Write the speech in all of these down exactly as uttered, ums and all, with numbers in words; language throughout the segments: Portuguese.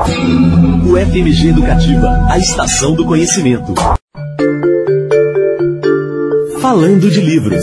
O F M G Educativa, a estação do conhecimento. Falando de livros.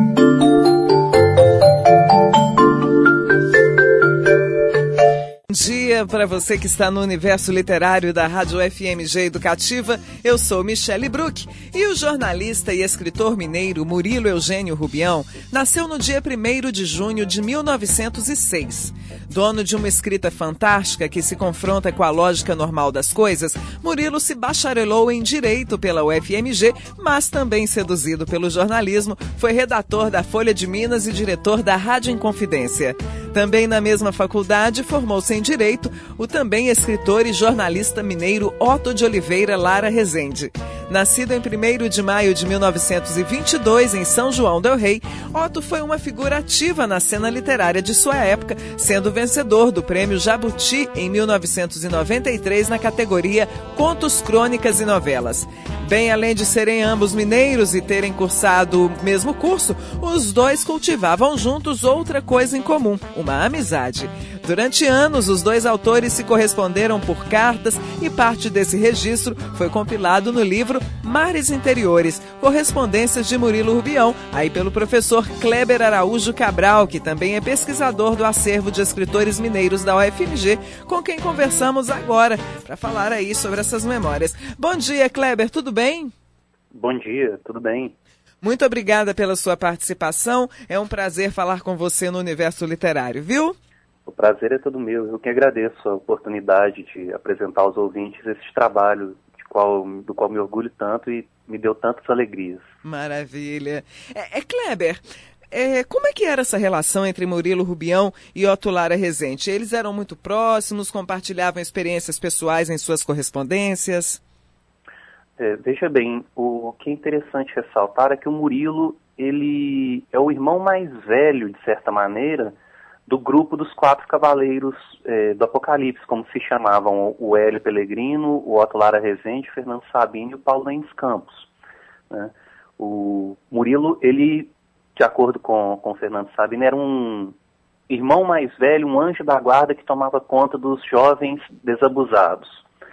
Bom dia para você que está no universo literário da Rádio F M G Educativa. Eu sou Michele Bruck e o jornalista e escritor mineiro Murilo Eugênio Rubião nasceu no dia primeiro de junho de mil novecentos e seis. Dono de uma escrita fantástica que se confronta com a lógica normal das coisas, Murilo se bacharelou em Direito pela U F M G, mas também seduzido pelo jornalismo, foi redator da Folha de Minas e diretor da Rádio Inconfidência. Também na mesma faculdade, formou-se em Direito o também escritor e jornalista mineiro Otto de Oliveira Lara Rezende. Nascido em primeiro de maio de mil novecentos e vinte e dois, em São João del Rei, Otto foi uma figura ativa na cena literária de sua época, sendo vencedor do Prêmio Jabuti em mil novecentos e noventa e três na categoria Contos, Crônicas e Novelas. Bem, além de serem ambos mineiros e terem cursado o mesmo curso, os dois cultivavam juntos outra coisa em comum, uma amizade. Durante anos, os dois autores se corresponderam por cartas e parte desse registro foi compilado no livro Mares Interiores, Correspondências de Murilo Rubião, aí pelo professor Kleber Araújo Cabral, que também é pesquisador do acervo de escritores mineiros da U F M G, com quem conversamos agora para falar aí sobre essas memórias. Bom dia, Kleber, tudo bem? Bom dia, tudo bem. Muito obrigada pela sua participação, é um prazer falar com você no universo literário, viu? O prazer é todo meu. Eu que agradeço a oportunidade de apresentar aos ouvintes esse trabalho de qual, do qual me orgulho tanto e me deu tantas alegrias. Maravilha. É, é Kleber, é, como é que era essa relação entre Murilo Rubião e Otto Lara Rezende? Eles eram muito próximos, compartilhavam experiências pessoais em suas correspondências? É, veja bem, o que é interessante ressaltar é que o Murilo, ele é o irmão mais velho, de certa maneira, do grupo dos quatro cavaleiros eh, do Apocalipse, como se chamavam o Hélio Pellegrino, o Otto Lara Rezende, o Fernando Sabino e o Paulo Lemos Campos. Né? O Murilo, ele, de acordo com, com o Fernando Sabino, era um irmão mais velho, um anjo da guarda que tomava conta dos jovens desabusados.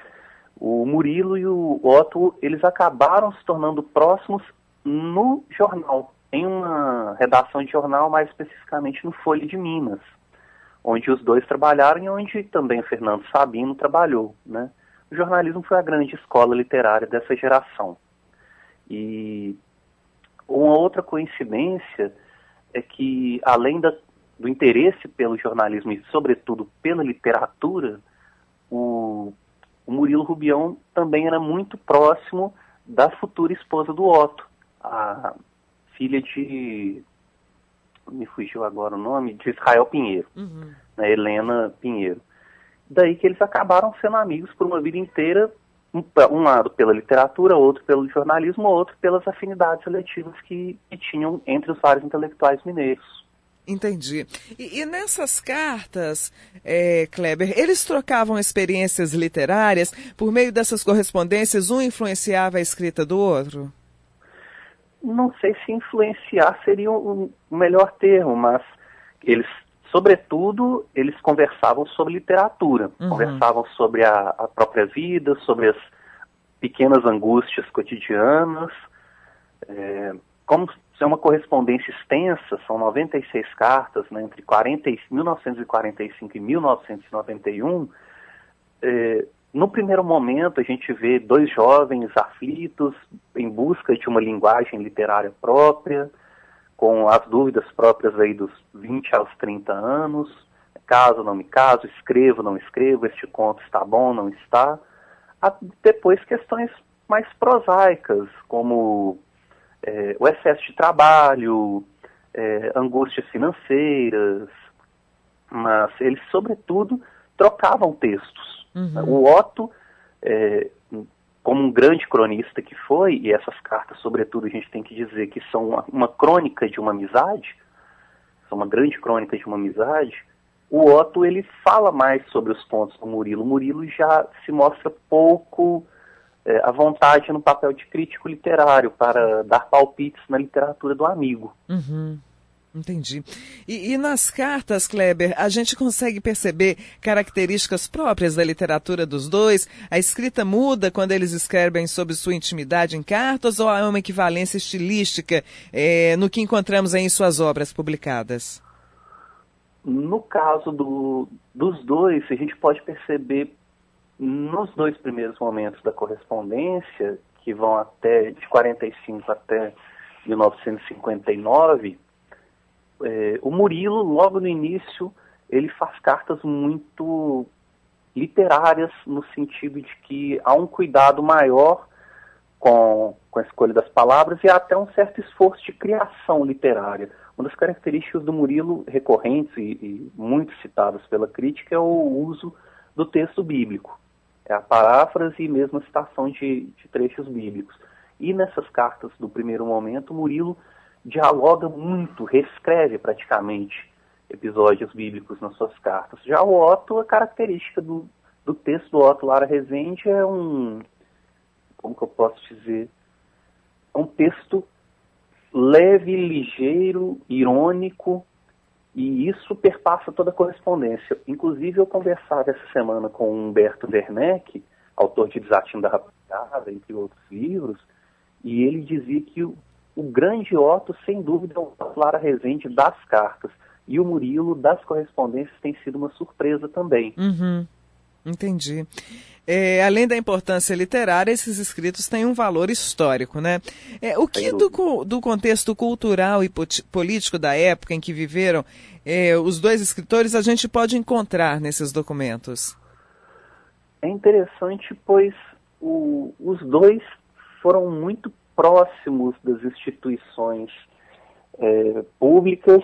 O Murilo e o Otto, eles acabaram se tornando próximos no jornal, em uma redação de jornal, mais especificamente no Folha de Minas, onde os dois trabalharam e onde também o Fernando Sabino trabalhou. Né? O jornalismo foi a grande escola literária dessa geração. E uma outra coincidência é que, além da, do interesse pelo jornalismo e, sobretudo, pela literatura, o, o Murilo Rubião também era muito próximo da futura esposa do Otto, a filha de, me fugiu agora o nome, de Israel Pinheiro, uhum. né, Helena Pinheiro. Daí que eles acabaram sendo amigos por uma vida inteira, um, um lado pela literatura, outro pelo jornalismo, outro pelas afinidades seletivas que, que tinham entre os vários intelectuais mineiros. Entendi. E, e nessas cartas, é, Kleber, eles trocavam experiências literárias, por meio dessas correspondências, um influenciava a escrita do outro? Não sei se influenciar seria o melhor termo, mas eles, sobretudo, eles conversavam sobre literatura, uhum. conversavam sobre a, a própria vida, sobre as pequenas angústias cotidianas. É, como é uma correspondência extensa, são noventa e seis cartas, né, entre quarenta, mil novecentos e quarenta e cinco e mil novecentos e noventa e um, é, no primeiro momento, a gente vê dois jovens aflitos em busca de uma linguagem literária própria, com as dúvidas próprias aí dos vinte aos trinta anos. Caso, não me caso, escrevo, não escrevo, este conto está bom, não está. Há depois questões mais prosaicas, como é, o excesso de trabalho, é, angústias financeiras, mas eles, sobretudo, trocavam textos. Uhum. O Otto, é, como um grande cronista que foi, e essas cartas, sobretudo, a gente tem que dizer que são uma, uma crônica de uma amizade, são uma grande crônica de uma amizade, o Otto, ele fala mais sobre os pontos do Murilo. O Murilo já se mostra pouco é, à vontade no papel de crítico literário para dar palpites na literatura do amigo. Uhum. Entendi. E, e nas cartas, Kleber, a gente consegue perceber características próprias da literatura dos dois? A escrita muda quando eles escrevem sobre sua intimidade em cartas ou há uma equivalência estilística é, no que encontramos aí em suas obras publicadas? No caso do, dos dois, a gente pode perceber nos dois primeiros momentos da correspondência, que vão até de quarenta e cinco até mil novecentos e cinquenta e nove, É, o Murilo, logo no início, ele faz cartas muito literárias, no sentido de que há um cuidado maior com, com a escolha das palavras e há até um certo esforço de criação literária. Uma das características do Murilo, recorrentes e, e muito citadas pela crítica, é o uso do texto bíblico. É a paráfrase e mesmo a citação de, de trechos bíblicos. E nessas cartas do primeiro momento, o Murilo dialoga muito, reescreve praticamente episódios bíblicos nas suas cartas. Já o Otto, a característica do, do texto do Otto Lara Rezende é um, como que eu posso dizer, é um texto leve, ligeiro, irônico, e isso perpassa toda a correspondência. Inclusive, eu conversava essa semana com Humberto Werneck, autor de Desatino da Rapazada, entre outros livros, e ele dizia que o O grande Otto, sem dúvida, é o Otto Lara Rezende das cartas. E o Murilo, das correspondências, tem sido uma surpresa também. Uhum. Entendi. É, além da importância literária, esses escritos têm um valor histórico, né? É, o que do, do contexto cultural e político da época em que viveram é, os dois escritores a gente pode encontrar nesses documentos? É interessante, pois o, os dois foram muito próximos das instituições é, públicas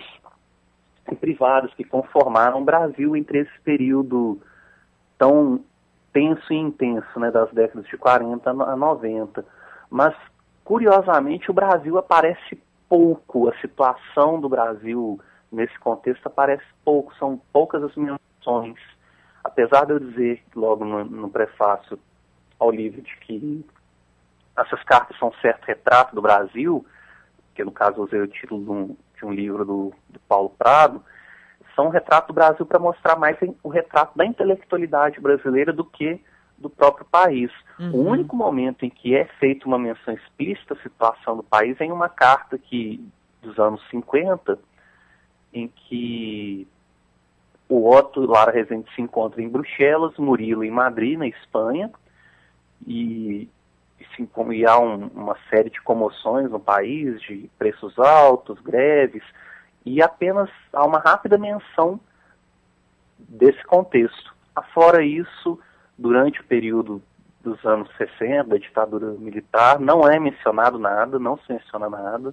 e privadas que conformaram o Brasil entre esse período tão tenso e intenso, né, das décadas de quarenta a noventa. Mas, curiosamente, o Brasil aparece pouco, a situação do Brasil nesse contexto aparece pouco, são poucas as menções. Apesar de eu dizer logo no, no prefácio ao livro de que essas cartas são um certo retrato do Brasil, que no caso usei o título de um, de um livro do, do Paulo Prado, são um retrato do Brasil para mostrar mais o retrato da intelectualidade brasileira do que do próprio país. Uhum. O único momento em que é feita uma menção explícita à situação do país é em uma carta que, dos anos cinquenta, em que o Otto Lara Rezende se encontra em Bruxelas, Murilo em Madrid, na Espanha, e e há um, uma série de comoções no país, de preços altos, greves, e apenas há uma rápida menção desse contexto. Afora isso, durante o período dos anos sessenta, da ditadura militar, não é mencionado nada, não se menciona nada,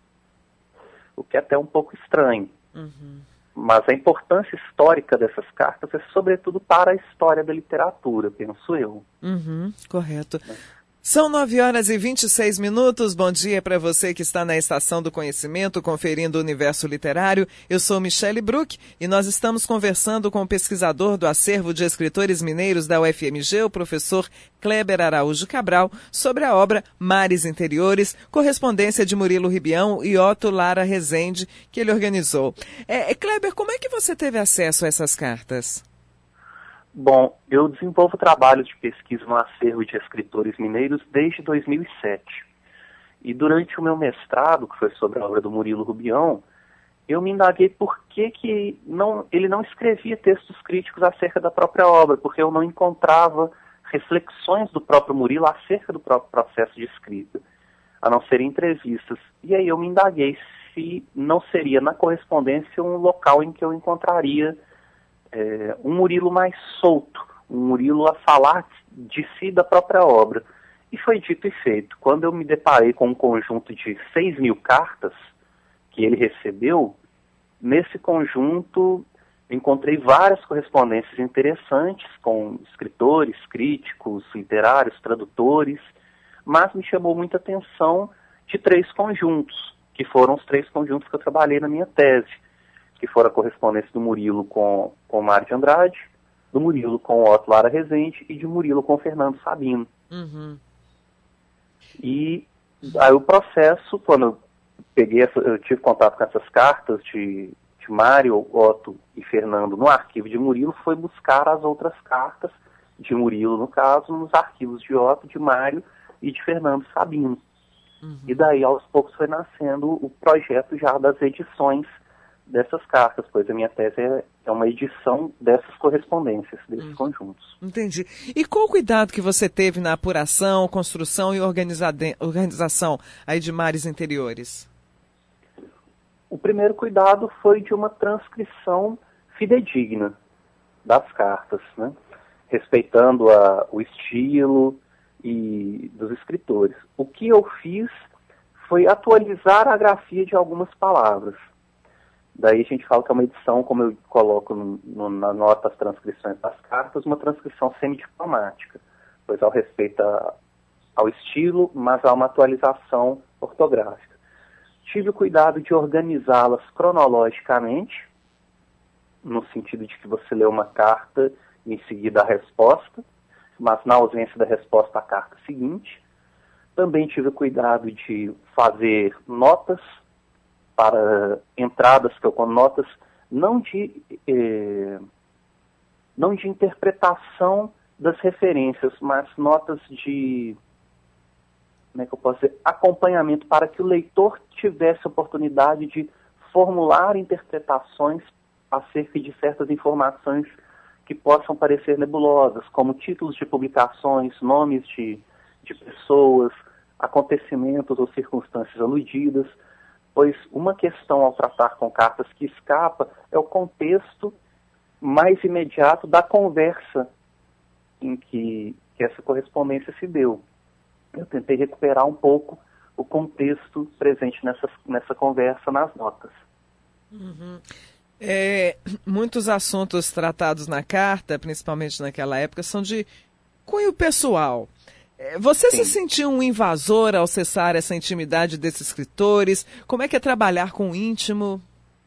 o que é até um pouco estranho. Uhum. Mas a importância histórica dessas cartas é sobretudo para a história da literatura, penso eu. Uhum, correto. É. São nove horas e vinte e seis minutos. Bom dia para você que está na Estação do Conhecimento, conferindo o universo literário. Eu sou Michele Bruck e nós estamos conversando com o pesquisador do Acervo de Escritores Mineiros da U F M G, o professor Kleber Araújo Cabral, sobre a obra Mares Interiores, correspondência de Murilo Ribião e Otto Lara Rezende, que ele organizou. É, Kleber, como é que você teve acesso a essas cartas? Bom, eu desenvolvo trabalhos de pesquisa no Acervo de Escritores Mineiros desde dois mil e sete. E durante o meu mestrado, que foi sobre a obra do Murilo Rubião, eu me indaguei por que, que não, ele não escrevia textos críticos acerca da própria obra, porque eu não encontrava reflexões do próprio Murilo acerca do próprio processo de escrita, a não ser entrevistas. E aí eu me indaguei se não seria na correspondência um local em que eu encontraria É, um Murilo mais solto, um Murilo a falar de si, da própria obra. E foi dito e feito. Quando eu me deparei com um conjunto de seis mil cartas que ele recebeu, nesse conjunto encontrei várias correspondências interessantes com escritores, críticos, literários, tradutores, mas me chamou muita atenção de três conjuntos, que foram os três conjuntos que eu trabalhei na minha tese, que foram a correspondência do Murilo com, com Mário de Andrade, do Murilo com Otto Lara Rezende e de Murilo com Fernando Sabino. Uhum. E aí o processo, quando eu peguei essa, eu tive contato com essas cartas de, de Mário, Otto e Fernando no arquivo de Murilo, foi buscar as outras cartas de Murilo, no caso, nos arquivos de Otto, de Mário e de Fernando Sabino. Uhum. E daí, aos poucos, foi nascendo o projeto já das edições dessas cartas, pois a minha tese é, é uma edição dessas correspondências, desses uhum. conjuntos. Entendi. E qual o cuidado que você teve na apuração, construção e organização aí de mares interiores? O primeiro cuidado foi de uma transcrição fidedigna das cartas, né? Respeitando a, o estilo e dos escritores. O que eu fiz foi atualizar a grafia de algumas palavras. Daí a gente fala que é uma edição, como eu coloco no, no, na nota as transcrições das cartas, uma transcrição semidiplomática, pois ao respeito a, ao estilo, mas há uma atualização ortográfica. Tive o cuidado de organizá-las cronologicamente, no sentido de que você lê uma carta e em seguida a resposta, mas na ausência da resposta a carta seguinte. Também tive o cuidado de fazer notas para entradas que eu com notas não de eh, não de interpretação das referências, mas notas de, como é que eu posso dizer, acompanhamento, para que o leitor tivesse a oportunidade de formular interpretações acerca de certas informações que possam parecer nebulosas, como títulos de publicações, nomes de, de pessoas, acontecimentos ou circunstâncias aludidas, pois uma questão ao tratar com cartas que escapa é o contexto mais imediato da conversa em que, que essa correspondência se deu. Eu tentei recuperar um pouco o contexto presente nessa, nessa conversa nas notas. Uhum. É, muitos assuntos tratados na carta, principalmente naquela época, são de cunho pessoal. Você Sim. se sentiu um invasor ao cessar essa intimidade desses escritores? Como é que é trabalhar com o íntimo?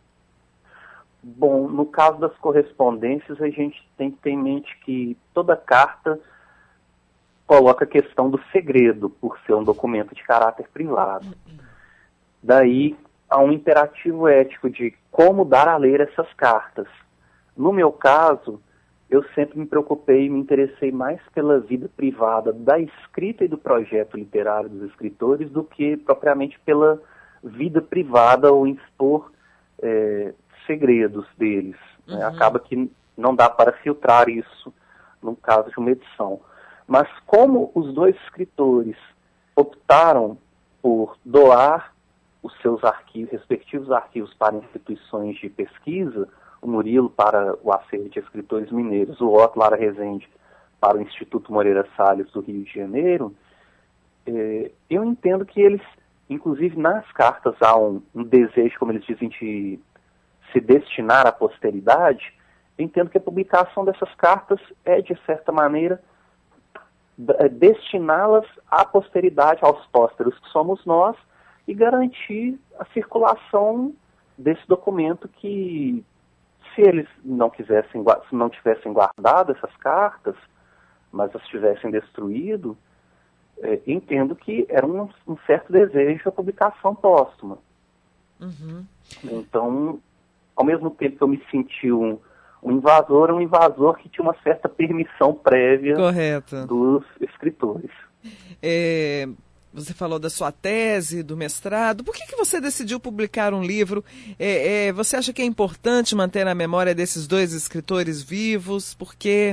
Bom, no caso das correspondências, a gente tem que ter em mente que toda carta coloca a questão do segredo, por ser um documento de caráter privado. Daí há um imperativo ético de como dar a ler essas cartas. No meu caso, eu sempre me preocupei e me interessei mais pela vida privada da escrita e do projeto literário dos escritores do que propriamente pela vida privada ou expor é, segredos deles. Uhum. Né? Acaba que não dá para filtrar isso no caso de uma edição. Mas como os dois escritores optaram por doar os seus arquivos, respectivos arquivos para instituições de pesquisa, o Murilo para o acervo de escritores mineiros, o Otto Lara Rezende para o Instituto Moreira Salles do Rio de Janeiro, eh, eu entendo que eles, inclusive nas cartas, há um, um desejo, como eles dizem, de se destinar à posteridade. Eu entendo que a publicação dessas cartas é, de certa maneira, destiná-las à posteridade, aos pósteros que somos nós, e garantir a circulação desse documento que, se eles não quisessem, se não tivessem guardado essas cartas, mas as tivessem destruído, é, entendo que era um, um certo desejo a publicação póstuma. Uhum. Então, ao mesmo tempo que eu me senti um, um invasor, um invasor que tinha uma certa permissão prévia Correto. dos escritores. É... Você falou da sua tese, do mestrado. Por que, que você decidiu publicar um livro? É, é, você acha que é importante manter a memória desses dois escritores vivos? Por quê?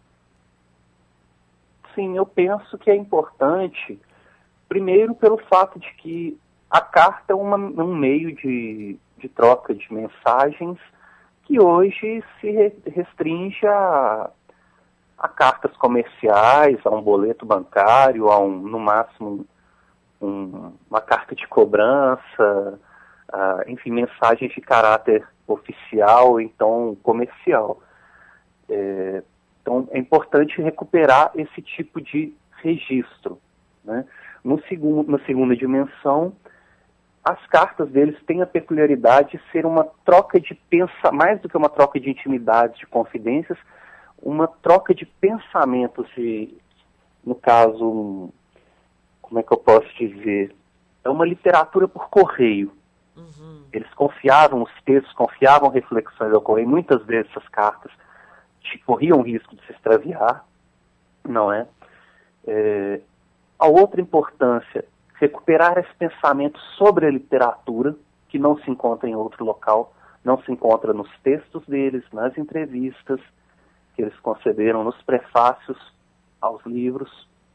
Sim, eu penso que é importante, primeiro pelo fato de que a carta é uma, um meio de, de troca de mensagens que hoje se restringe a, a cartas comerciais, a um boleto bancário, a um, no máximo, Um, uma carta de cobrança, uh, enfim, mensagens de caráter oficial, então comercial. É, então é importante recuperar esse tipo de registro. Né? No segundo, na segunda dimensão, as cartas deles têm a peculiaridade de ser uma troca de pensa, mais do que uma troca de intimidades, de confidências, uma troca de pensamentos, de, no caso, como é que eu posso dizer, é uma literatura por correio. Uhum. Eles confiavam os textos, confiavam reflexões ao correio. Muitas vezes essas cartas corriam risco de se extraviar, não é? é? A outra importância, recuperar esse pensamento sobre a literatura, que não se encontra em outro local, não se encontra nos textos deles, nas entrevistas que eles conceberam, nos prefácios aos livros.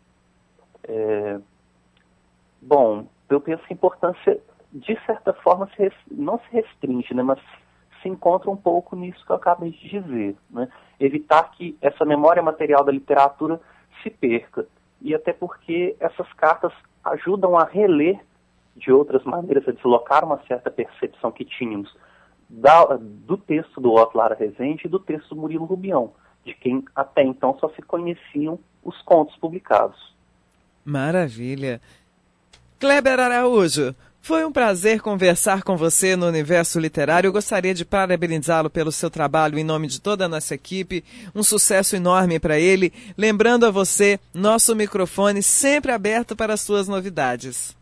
É... Bom, eu penso que a importância, de certa forma, se res... não se restringe, né, mas se encontra um pouco nisso que eu acabei de dizer, né? Evitar que essa memória material da literatura se perca. E até porque essas cartas ajudam a reler de outras maneiras, a deslocar uma certa percepção que tínhamos da, do texto do Otto Lara Rezende e do texto do Murilo Rubião, de quem até então só se conheciam os contos publicados. Maravilha. Kleber Araújo, foi um prazer conversar com você no Universo Literário. Eu gostaria de parabenizá-lo pelo seu trabalho em nome de toda a nossa equipe. Um sucesso enorme para ele. Lembrando a você, nosso microfone sempre aberto para as suas novidades.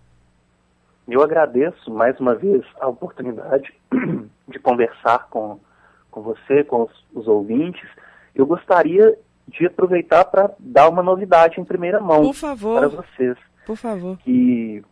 Eu agradeço mais uma vez a oportunidade de conversar com, com você, com os, os ouvintes. Eu gostaria de aproveitar para dar uma novidade em primeira mão. Por favor. Para vocês. Por favor. Que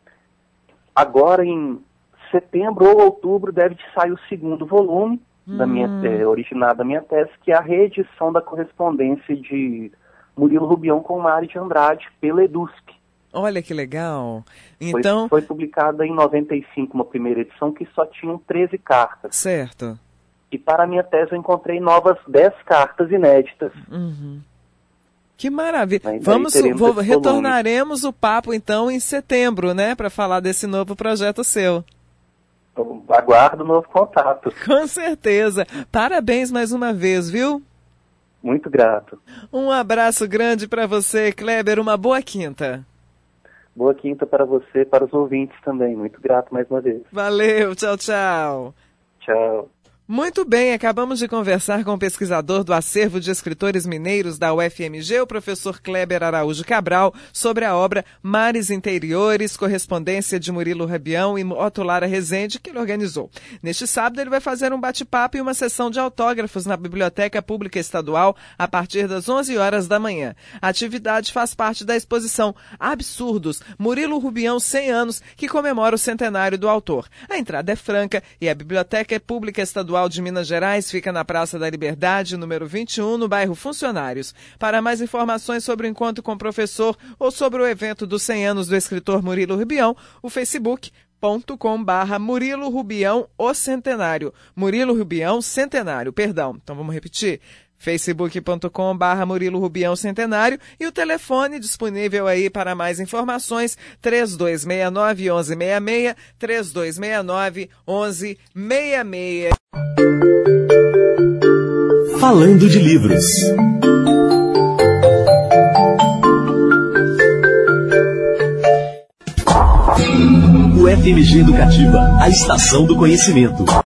agora em setembro ou outubro deve sair o segundo volume hum. da minha, é, originado da minha tese, que é a reedição da correspondência de Murilo Rubião com Mário de Andrade pela EDUSC. Olha que legal. Então... Foi, foi publicada em noventa e cinco uma primeira edição que só tinham treze cartas. Certo. E para a minha tese eu encontrei novas dez cartas inéditas. Uhum. Que maravilha. Vamos, vou, retornaremos o papo então em setembro, né? Para falar desse novo projeto seu. Eu aguardo o novo contato. Com certeza. Parabéns mais uma vez, viu? Muito grato. Um abraço grande para você, Kleber. Uma boa quinta. Boa quinta para você, para os ouvintes também. Muito grato mais uma vez. Valeu, tchau, tchau. Tchau. Muito bem, acabamos de conversar com o pesquisador do Acervo de Escritores Mineiros da U F M G, o professor Kleber Araújo Cabral, sobre a obra Mares Interiores, correspondência de Murilo Rubião e Otto Lara Rezende, que ele organizou. Neste sábado ele vai fazer um bate-papo e uma sessão de autógrafos na Biblioteca Pública Estadual a partir das onze horas da manhã. A atividade faz parte da exposição Absurdos, Murilo Rubião cem anos, que comemora o centenário do autor. A entrada é franca e a Biblioteca Pública Estadual de Minas Gerais fica na Praça da Liberdade, número vinte e um, no bairro Funcionários. Para mais informações sobre o encontro com o professor ou sobre o evento dos cem anos do escritor Murilo Rubião, o facebook ponto com barra Murilo Rubião o Centenário. Murilo Rubião Centenário, perdão. Então vamos repetir. facebook ponto com barra Murilo Rubião Centenário e o telefone disponível aí para mais informações, três dois seis nove, um um seis seis, três dois seis nove, um um seis seis. Falando de livros. O F M G Educativa, a estação do conhecimento.